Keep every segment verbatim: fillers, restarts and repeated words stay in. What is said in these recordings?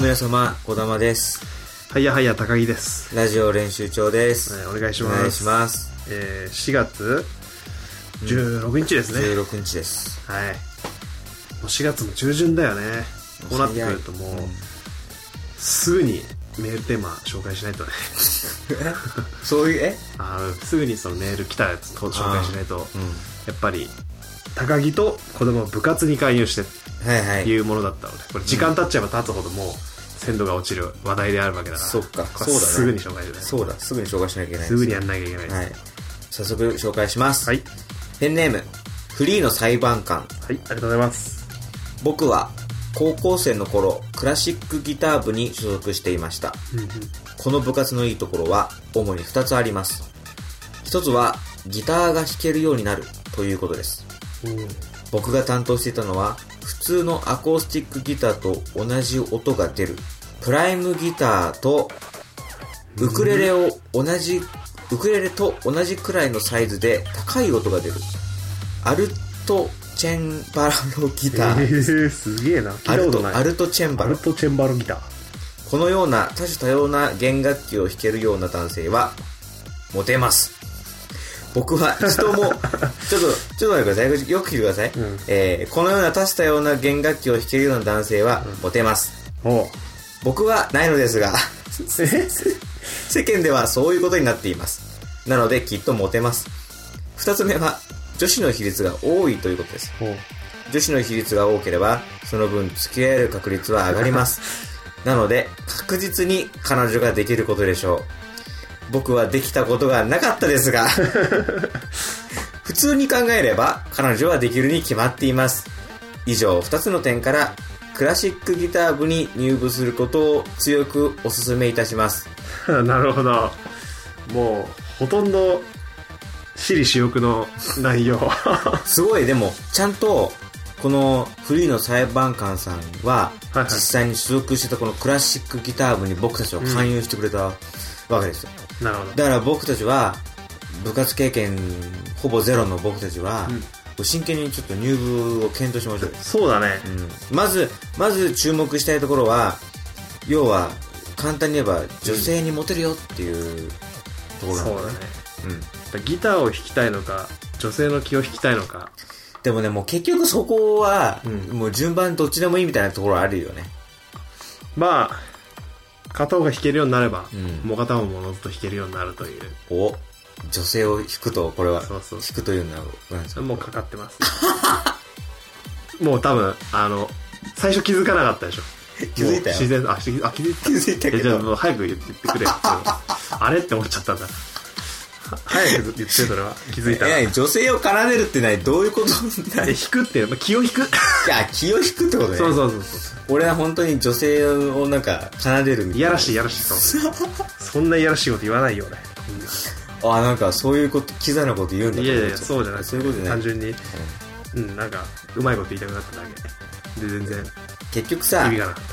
皆様、小玉です。 はやはや高木です。 ラジオ練習長です、 はい、お願いします。 お願いします。 えー、しがつじゅうろくにちですね、 うん、じゅうろくにちです。 はい。もうしがつも中旬だよね。こうなってくるともう、うん、すぐにメールテーマ紹介しないとねそういうえあすぐにそのメール来たやつを紹介しないと、うん、やっぱり高木と子供は部活に勧誘してっていうものだったので、これ時間経っちゃえば経つほどもう鮮度が落ちる話題であるわけだから、 そっか、そうだね、 すぐに紹介しない。 そうだ、すぐに紹介しなきゃいけない。 すぐにやんなきゃいけないです、 はい、早速紹介します。 はい。 ペンネームフリーの裁判官。 はい、ありがとうございます。 僕は高校生の頃クラシックギター部に所属していました、うんうん、この部活のいいところは主にふたつあります。ひとつはギターが弾けるようになるということです、うん、僕が担当していたのは普通のアコースティックギターと同じ音が出るプライムギターとウクレレを同じ、ウクレレと同じくらいのサイズで高い音が出るアルトチェンバロギター、 えー、すげえな。 アルト、アルトチェンバロアルトチェンバロギター。 このような多種多様な弦楽器を弾けるような男性はモテます。僕は一度もちょっとちょっと待ってください、よく聞いてください、うん、えー、このような多種多様な弦楽器を弾けるような男性はモテます、うん、僕はないのですが世間ではそういうことになっています。なのできっとモテます。二つ目は女子の比率が多いということです。女子の比率が多ければその分付き合える確率は上がりますなので確実に彼女ができることでしょう。僕はできたことがなかったですが普通に考えれば彼女はできるに決まっています。以上ふたつの点からクラシックギター部に入部することを強くお勧めいたしますなるほど。もうほとんど私利私欲の内容すごい。でもちゃんとこのフリーの裁判官さんは実際に所属してたこのクラシックギター部に僕たちを勧誘してくれたわけですよ、 うん、なるほど。 だから僕たちは部活経験ほぼゼロの僕たちは、うん、真剣にちょっと入部を検討しましょう。 そうだね、 うん、まずまず注目したいところは要は簡単に言えば女性にモテるよっていうところなんだね。 そうだね、うん、ギターを弾きたいのか女性の気を弾きたいのか。 でもね、もう結局そこは、うん、もう順番どっちでもいいみたいなところあるよね。 まあ片方が弾けるようになれば、うん、もう片方ものずっと弾けるようになるという。 お、女性を弾くとこれはそうそう弾くというのは何ですか。 もうかかってますもう多分あの最初気づかなかったでしょ。 気づいたよ。 自然あ気づいた気づいたけど、 じゃあもう早く言ってくれあれって思っちゃったんだ早く言って。それは気づいたら。 いや女性を奏でるってないどういうこと弾くって、まあ、気を弾くいや気を弾くってことね。 そうそうそうそう。 俺は本当に女性をなんか奏でるみたいな。 いやらしいいやらしいそうそんないやらしいこと言わないよ俺。 あ、なんかそういうことキザなこと言うんだと思っちゃった。 いやいやそうじゃない。 そういうことじゃない。 単純にうん、うん、なんかうまいこと言いたくなっただけで全然結局さ意味がなかった。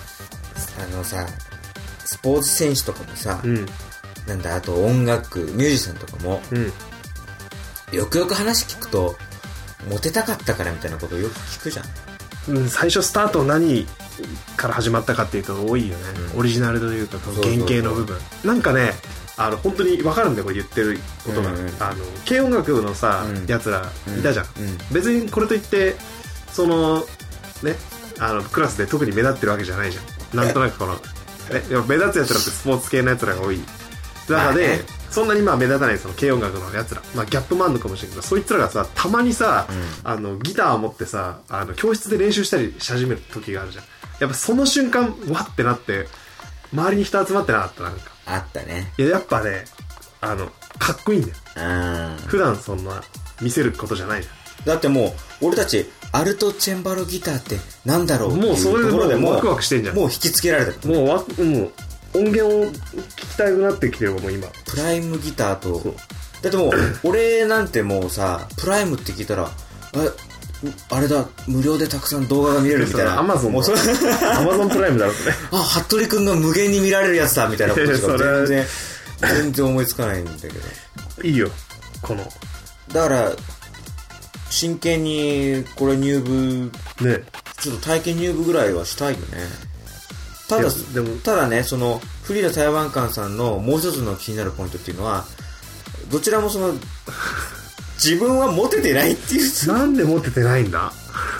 あのさスポーツ選手とかもさ、 うん、 なんだあと音楽ミュージシャンとかも、うん、よくよく話聞くとモテたかったからみたいなことをよく聞くじゃん、 うん、最初スタート何から始まったかっていうと多いよね、うん、オリジナルというか原型の部分なんかねあの本当に分かるんだよこれ言ってることが、うんうん、あの軽音楽のさ、うん、やつらいたじゃん、うんうん、別にこれといってそのねあのクラスで特に目立ってるわけじゃないじゃん。なんとなくこのえ目立つやつらってスポーツ系のやつらが多い中で、まあね、そんなにまあ目立たないその軽音楽のやつら、まあ、ギャップもあるのかもしれないけどそいつらがさたまにさ、うん、あのギターを持ってさあの教室で練習したりし始める時があるじゃん。やっぱその瞬間わってなって周りに人集まってなかった。なんかあったね。 いややっぱねあのかっこいいんだよ。普段そんな見せることじゃないじゃん。 だってもう俺たちアルトチェンバロギターってなんだろうっていうところでもうワクワクしてんじゃん。 もう引きつけられてる。 もうわもう音源を聞きたくなってきてるもう今。 プライムギターとだってもう俺なんてもうさプライムって聞いたらああれだ無料でたくさん動画が見れるみたいな。 アマゾンアマゾンプライムだろそれ。 あ服部くんが無限に見られるやつだみたいなことしか全然全然思いつかないんだけど。 いいよこのだから真剣にこれ入部ねちょっと体験入部ぐらいはしたいよね。 ただでもただね、そのフリーの台湾館さんのもう一つの気になるポイントっていうのは、どちらもその自分はモテてないっていう。 なんでモテてないんだ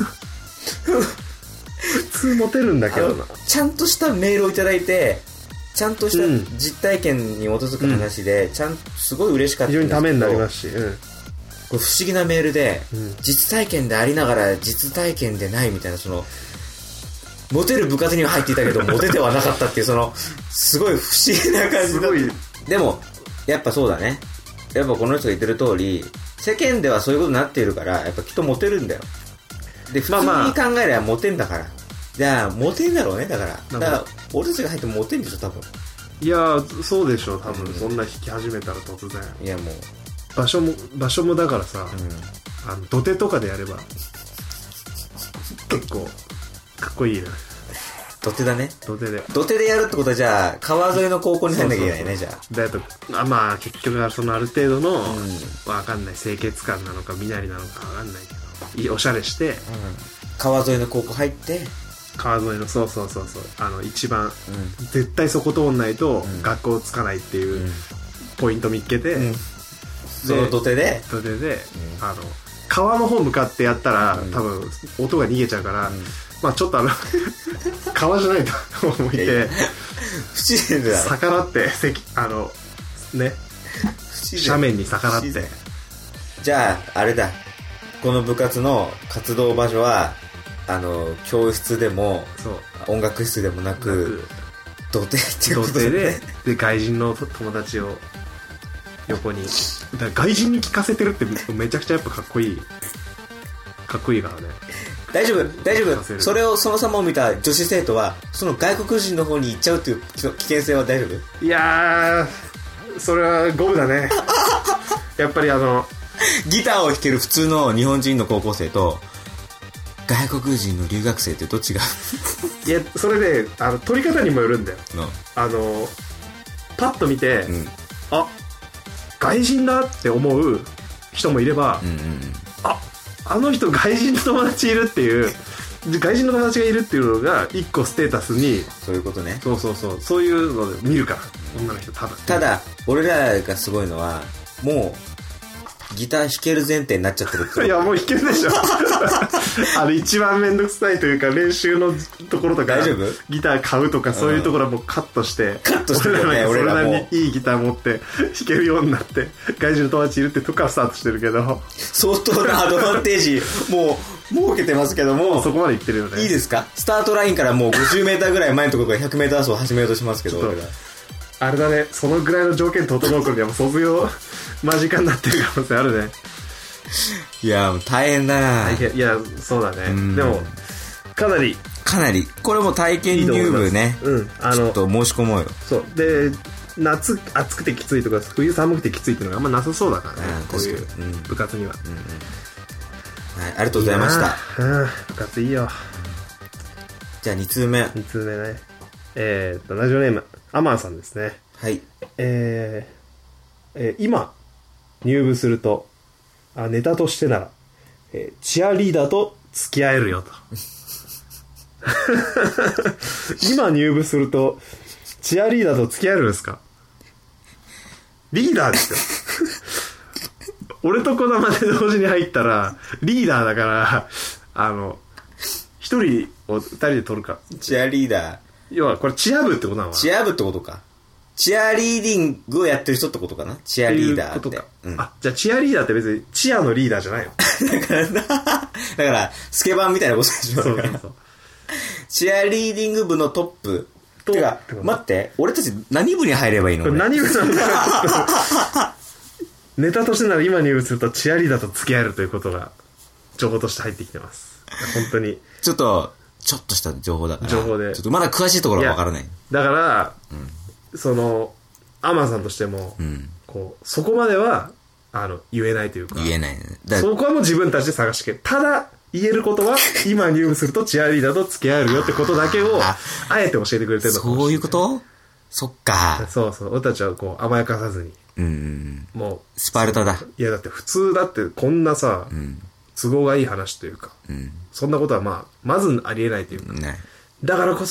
普通モテるんだけどな。 ちゃんとしたメールをいただいて、ちゃんとした実体験に基づく話で、うん、ちゃんとすごい嬉しかったんですけど、 非常にためになりますし、うん、 これ不思議なメールで、うん、実体験でありながら実体験でないみたいな、そのモテる部活には入っていたけどモテてはなかったっていう、そのすごい不思議な感じだ。でもやっぱそうだね、やっぱこの人が言ってる通り、世間ではそういうことになっているから、やっぱきっとモテるんだよ。で普通に考えればモテんだから、まあまあ、じゃあモテんだろうね。だからだから俺たちが入ってもモテんでしょ多分。 いやそうでしょ多分、うん、そんな引き始めたら突然。 いやもう場所も場所もだからさ、うん、あの土手とかでやれば結構かっこいいな。 土手だね。 土手で土手でやるってことは、じゃあ川沿いの高校に入んなきゃいけないね。じゃあだとあまあ結局はそのある程度の、うん、わかんない清潔感なのか身なりなのかわかんないけど、おしゃれして、うん、 川沿いの高校入って、 川沿いのそうそうそうそう、あの一番、うん、絶対そこ通んないと学校つかないっていうポイント見っけて、うん、 その土手で土手で、うん、あの川の方向かってやったら、うん、多分音が逃げちゃうから、うん、まあちょっとあの川じゃないと思って、 不自然だろ。 逆らってあのね斜面に逆らって、 じゃああれだ、この部活の活動場所はあの教室でも音楽室でもなく土手っていうことで、 で, で外人の友達を横に、だから外人に聞かせてるってめちゃくちゃやっぱかっこいいかっこいいからね。 大丈夫大丈夫。それをその様を見た女子生徒はその外国人の方に行っちゃうっていう危険性は大丈夫？ いやーそれは五分だねやっぱりあのギターを弾ける普通の日本人の高校生と外国人の留学生ってどっちがいやそれで、ね、あの撮り方にもよるんだよ、うん、あのパッと見て、うん、あ外人だって思う人もいれば、うんうんうん、ああの人外人の友達いるっていう外人の友達がいるっていうのが一個ステータスに、 そういうことね。 そうそうそうそういうので見るから、女の人多分。 ただ俺らがすごいのはもうギター弾ける前提になっちゃってるって。 いやもう弾けるでしょあれ一番めんどくさいというか、練習のところとか大丈夫ギター買うとかそういうところはもうカットして、 カットしてるよね。 俺らもいいギター持って弾けるようになって外人の友達いるってとこからスタートしてるけど、 相当なアドバンテージもう設けてますけども、 そこまでいってるよね。 いいですか？スタートラインからもうごじゅうメーターぐらい前のところからひゃくメーター走を始めようとしますけど、俺があれだね、そのぐらいの条件整う頃にはもう卒業間近になってる可能性あるね。 いや大変だな。 いやそうだね。でもかなりかなりこれも体験入部ね、いいうん、あのちょっと申し込もうよ。 そうで、夏暑くてきついとか冬寒くてきついっていうのがあんまなさそうだからね、こういう部活には、うんうんうん、 はい、ありがとうございました。 うん、部活いいよ。 じゃあに通目に通目ね、えー、っとラジオネームアマンさんですね。 はい。 えーえー、今入部すると、あネタとしてなら、えー、チアリーダーと付き合えるよと今入部するとチアリーダーと付き合えるんですか？リーダーですよ俺と児玉で同時に入ったらリーダーだから、あの一人を二人で取るか。 チアリーダー、 要はこれチア部ってことなのかな。 チア部ってことか。チアリーディングをやってる人ってことかな。チアリーダーって。 っていうことか、うん、あ、じゃあチアリーダーって別にチアのリーダーじゃないのだからな、だからスケバンみたいなことでしょ。そうそうそう。チアリーディング部のトップとてか待って、俺たち何部に入ればいいの？ 何部なんだネタとしてなら今入部するとチアリーダーと付き合えるということが情報として入ってきてます。本当にちょっとちょっとした情報だから、 情報でちょっとまだ詳しいところは分からない。 だから、うん、そのアマンさんとしても、うん、こうそこまではあの言えないというか、 言えない、ね、 そこはもう自分たちで探してけ。ただ言えることは今入部するとチアリーダーと付き合えるよってことだけをあえて教えてくれてるのかもしれない。 そういうこと？そっか。 そうそう。俺たちはこう甘やかさずに、 うん、 もうスパルタだ。 いやだって普通だってこんなさ、うん、都合がいい話というか、うん、そんなことはまあまずありえないというか、ね、だからこそ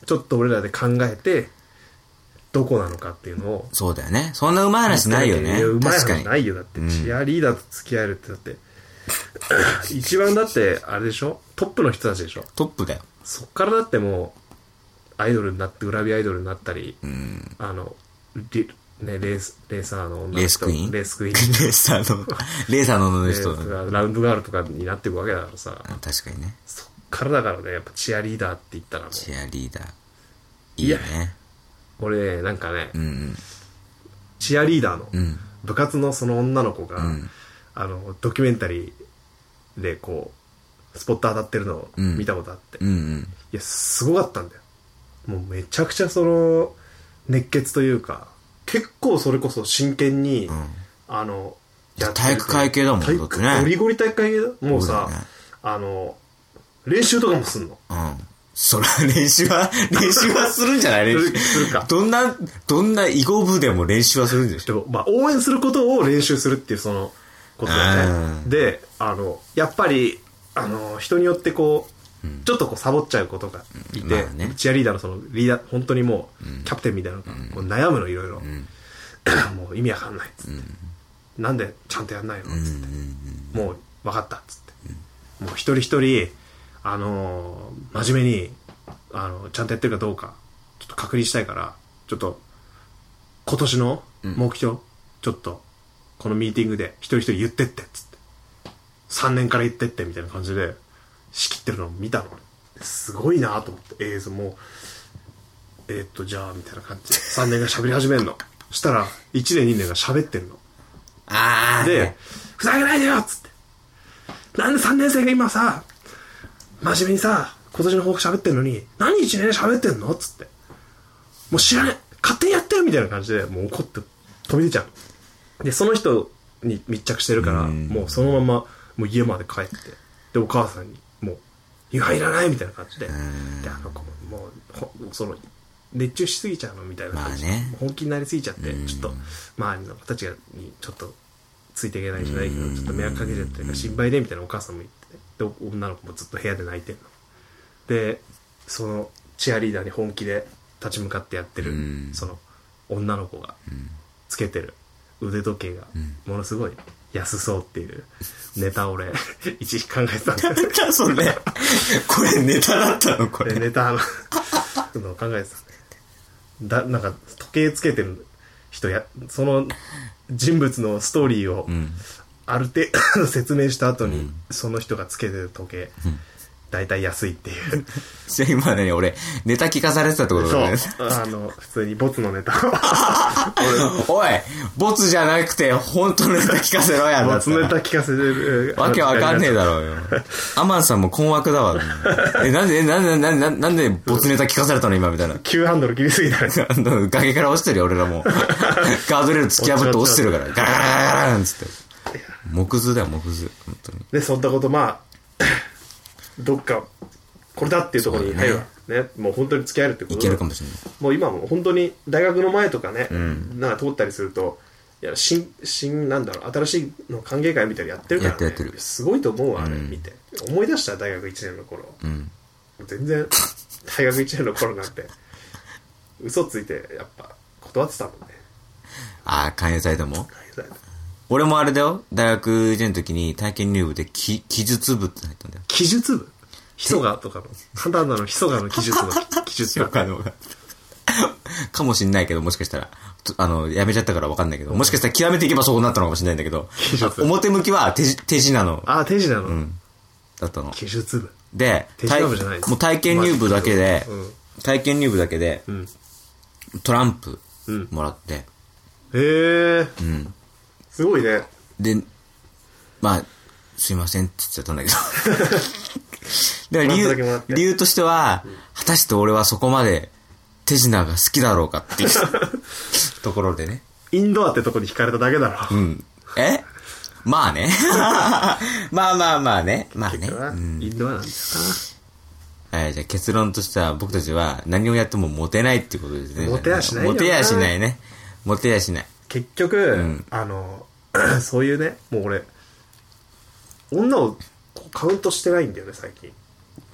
ちょっと俺らで考えてどこなのかっていうのを。 そうだよね。そんなうまい話ないよね。 うまい話ないよ。だってチアリーダーと付き合えるってだって、うん、一番だってあれでしょ、トップの人たちでしょ。 トップだよ。 そっからだってもうアイドルになってグラビアアイドルになったり、 うん、 あのリね、レース、レーサーの女の人。 レースクイーンレースクイーン。 レーサーの、レーサーの女の人。 ラウンドガールとかになっていくわけだからさ。 確かにね。 そっからだからね、やっぱチアリーダーって言ったらもう。 チアリーダー。いいよね。 俺、なんかね、 うんうん、 チアリーダーの、部活のその女の子が、うん、あの、ドキュメンタリーでこう、スポット当たってるのを見たことあって。 うんうんうん、 いや、すごかったんだよ。もうめちゃくちゃその、熱血というか、結構それこそ真剣に、うん、あの、 やって体育会系だもん、だってね。 ゴリゴリ体育会系だ。もうさ、ね、あの、練習とかもすんの。 うん。そら、練習は、練習はするんじゃない練習するか。どんな、どんな囲碁部でも練習はするんでしょ。 でも、まあ、応援することを練習するっていう、その、ことだよね。で、あの、やっぱり、あの、人によってこう、うん、ちょっとこう、サボっちゃうことがいて、まあね、チアリーダーのその、リーダー、本当にもう、うん、キャプテンみたいなのが、こう悩むの、いろいろ。うん、もう意味わかんないっつって、うん、なんでちゃんとやんないのっつって、うん、もう分かったっつって、うん、もう一人一人あのー、真面目にあのちゃんとやってるかどうかちょっと確認したいからちょっと今年の目標、うん、ちょっとこのミーティングで一人一人言ってってっつってさんねんから言ってってみたいな感じで仕切ってるのを見たの。すごいなと思って映像もえー、っとじゃあみたいな感じでさんねんが喋り始めるのしたらいちねんにねんが喋ってんの。 あーで、ふざけないでよっつってなんでさんねん生が今さ真面目にさ今年の抱負喋ってんのに何いちねんで喋ってんのっつってもう知らねえ勝手にやってよみたいな感じでもう怒って飛び出ちゃう。でその人に密着してるからもうそのままもう家まで帰ってでお母さんにもう夕飯いらないみたいな感じでであの子ももうその熱中しすぎちゃうのみたいな感じで、まあね、本気になりすぎちゃって、うん、ちょっと周りの子たちにちょっとついていけないじゃないけど、うん、ちょっと迷惑かけちゃってるから心配でみたいなお母さんも言って、で女の子もずっと部屋で泣いてんのでそのチアリーダーに本気で立ち向かってやってる、うん、その女の子がつけてる腕時計がものすごい安そうっていうネタを俺一時考えてたんだよ。 なんだそれこれネタだったのこれネタのの考えてただなんか時計つけてる人やその人物のストーリーをある程度説明した後に、うん、その人がつけてる時計、うん、大体安いっていう今ね俺ネタ聞かされてたってことだね。 そうあの普通にボツのネタおいボツじゃなくて本当のネタ聞かせろやんだったらボツネタ聞かせてるわけわかんねえだろうよ。アマンさんも困惑だわえなんでなんでなんでなんでボツネタ聞かされたの今みたいな急ハンドル切りすぎた崖から落ちてるよ俺らもガードレール突き破って落ちてるからガラガラガラガランつって木図だよ木図本当にでそんなことまあどっかこれだっていうところに入るわ ね, ねもう本当に付き合えるってこといけるかもしれない。 もう今も本当に大学の前とかね、うん、なんか通ったりするといや新新なんだろう新しいの歓迎会みたいなのやってるからね。 やってるやってるすごいと思うわあれ、うん、見て思い出した大学いちねんの頃、うん、全然大学いちねんの頃なんて嘘ついてやっぱ断ってたもんね。 ああ勧誘されたもん。俺もあれだよ大学いちねんの時に体験入部で記述部って入ったんだよ。 記述部ヒソガとかの簡単なのヒソガの記述の記述とかかもしんないけどもしかしたらあのやめちゃったから分かんないけどもしかしたら極めていけばそうなったのかもしれないんだけど表向きは手手品のあ手品の、 うん、だったの記述部で手品部じゃないですもう体験入部だけで、うん、体験入部だけで、うん、トランプもらって、 うん、へえ、うん、すごいね。 でまあすいませんって言っちゃったんだけどだから理由、理由としては、うん、果たして俺はそこまで手品が好きだろうかっていうところでね。 インドアってとこに惹かれただけだろ。 うん。えまあね。まあまあまあね。まあね。 うん、インドアなんだよな。はい、じゃあ結論としては僕たちは何をやってもモテないっていうことですね。 モテやしないよな。 モテやしないね。モテやしない。 結局、うん、あの、そういうね、もう俺、女をカウントしてないんだよね最近。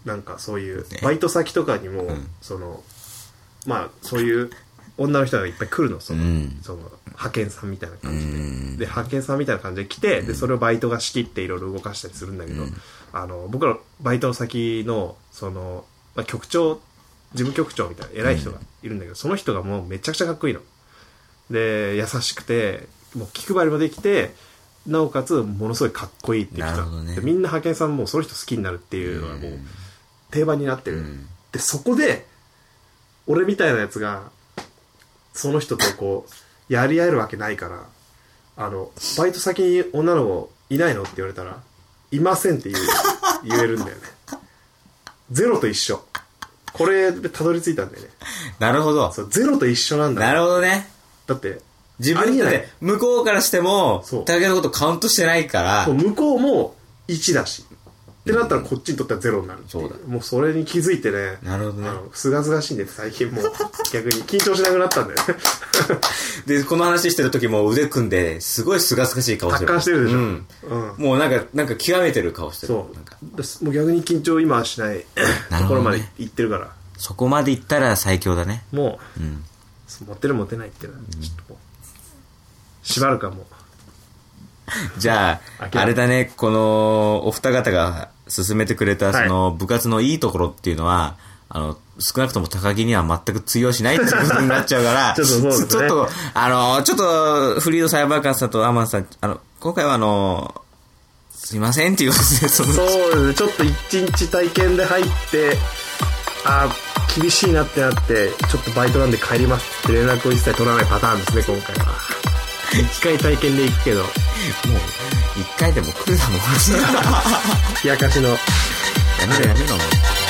なんかそういうバイト先とかにも、うん、そのまあそういう女の人がいっぱい来るの、その、うん、その派遣さんみたいな感じで、うん、で派遣さんみたいな感じで来て、でそれをバイトが仕切っていろいろ動かしたりするんだけど、うん、あの僕らバイトの先のその、まあ、局長事務局長みたいな偉い人がいるんだけど、うん、その人がもうめちゃくちゃかっこいいので、優しくてもう気配りもできて、なおかつものすごいかっこいいっていう人、ね、でみんな派遣さんもその人好きになるっていうのはもう定番になってる、うん、でそこで俺みたいなやつがその人とこうやり合えるわけないから、あのバイト先に女の子いないのって言われたらいませんって言う言えるんだよね。ゼロと一緒。これでたどり着いたんだよね。 なるほど。 そう、ゼロと一緒なんだよ。 なるほどね。 だって自分で向こうからしても武田のことカウントしてないから、 向こうもいちだしってなったらこっちにとってはゼロになる。 そうだ。 もうそれに気づいてね。 なるほどね。 すがすがしいんで最近もう逆に緊張しなくなったんだよね。 でこの話してる時も腕組んですごいすがすがしい顔してる。 達観してるでしょ。 うんうん、もうなんかなんか極めてる顔してる。 そう。 なんかもう逆に緊張今はしないところまで行ってるから。 そこまで行ったら最強だね。 もう、うん、モテるモテないっていうのはちょっともう縛るかも。 じゃああれだね、このお二方が勧めてくれたその部活のいいところっていうのは、あの少なくとも高木には全く通用しないっていうことになっちゃうからちょっとそうですね、 ちょっとあのちょっとフリードサイバーカーさんとアマンさん、あの今回はあのすいませんっていうことで、そのそうですね、ちょっと一日体験で入ってあ厳しいなってなってちょっとバイトなんで帰りますって連絡を一切取らないパターンですね今回は。一回体験で行くけどもう一回でも来るだもん。 冷やかしのやめろやめろ。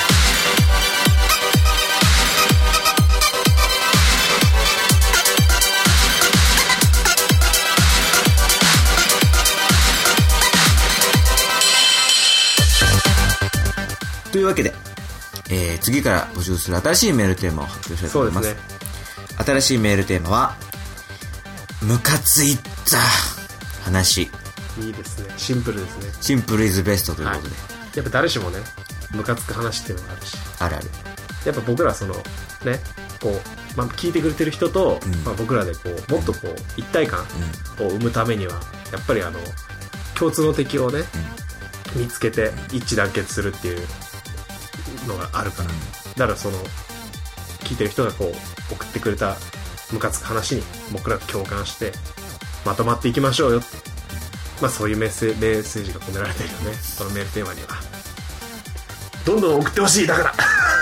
というわけで、えー、次から募集する新しいメールテーマを発表したいと思います。そうですね。新しいメールテーマはムカついた話。 いいですね。シンプルですね。 シンプルイズベストということで、はい、 やっぱ誰しもねムカつく話っていうのがあるし、 あるある。 やっぱ僕らそのねこう、まあ、聞いてくれてる人と、うんまあ、僕らでこうもっとこう一体感を生むためにはやっぱりあの共通の敵をね、うん、見つけて一致団結するっていうのがあるから、うん、だからその聞いてる人がこう送ってくれたムカつく話に僕らが共感してまとまっていきましょうよって、まあそういうメッセ、メッセージが込められてるよね、このメールテーマには。どんどん送ってほしい。だから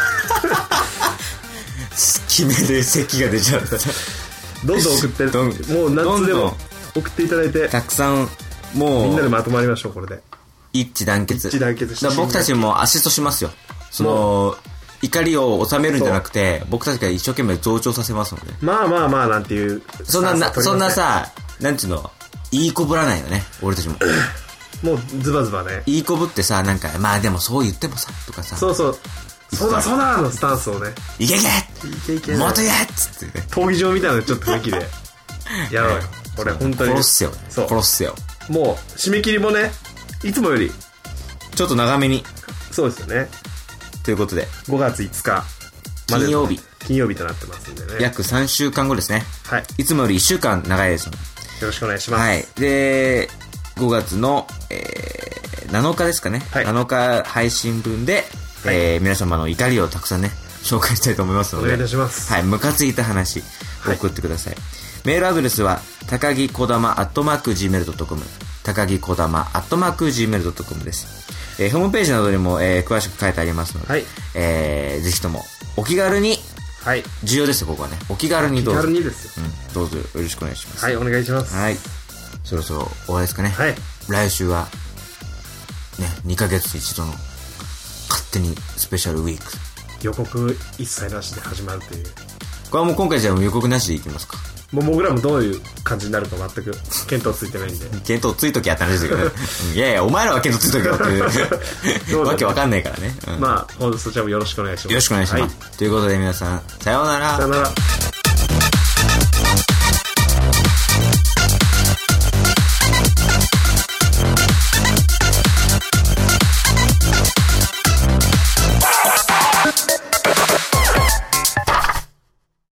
決める席が出ちゃったどんどん送ってどんもう何つでも送っていただいてたくさんもうみんなでまとまりましょう。これで一致団結一致団結して僕たちもアシストしますよ。その怒りを収めるんじゃなくて僕たちが一生懸命増長させますので、 まあまあまあなんていうそんななそんなさなんていうのいいこぶらないよね俺たちも。 もうズバズバねいいこぶってさなんかまあでもそう言ってもさとかさそうそうそうだそうだのスタンスをねいけいけいけいけもっとやっつってね闘技場みたいなちょっと雰囲気でやろうよこれ本当に殺すよそう殺すよ。 もう締め切りもねいつもよりちょっと長めにそうですよね。 ということでごがついつかまで金曜日金曜日となってますんでね約さんしゅうかんごですね。 はいいつもよりいっしゅうかん長いです。よろしくお願いします。 はいでごがつの、えー、なのかですかね、はい、なのか配信分で、はいえー、皆様の怒りをたくさんね紹介したいと思いますのでお願いいたします。 はいムカついた話を送ってください、はい、メールアドレスは高木こだまアットマーク ジーメールドットコム 高木こだまアットマーク ジーメールドットコム です、えー、ホームページなどにも、えー、詳しく書いてありますので、はいえー、ぜひともお気軽に、はい、重要ですよここはねお気軽にどうぞお気軽にですよ、 うん、どうぞよろしくお願いします。 はいお願いします。 はいそろそろ終わりですかね。 はい来週はねにかげつに一度の勝手にスペシャルウィーク予告一切なしで始まるという。 これはもう今回じゃあ予告なしでいきますか。 もう僕らもどういう感じになるか全く見当ついてないんで見当ついときやったんですけど、ね、いやいやお前らは見当ついときよっていうわけわかんないからね、 うん、まあそちらもよろしくお願いします。 よろしくお願いします、はい、ということで皆さんさようならさようなら。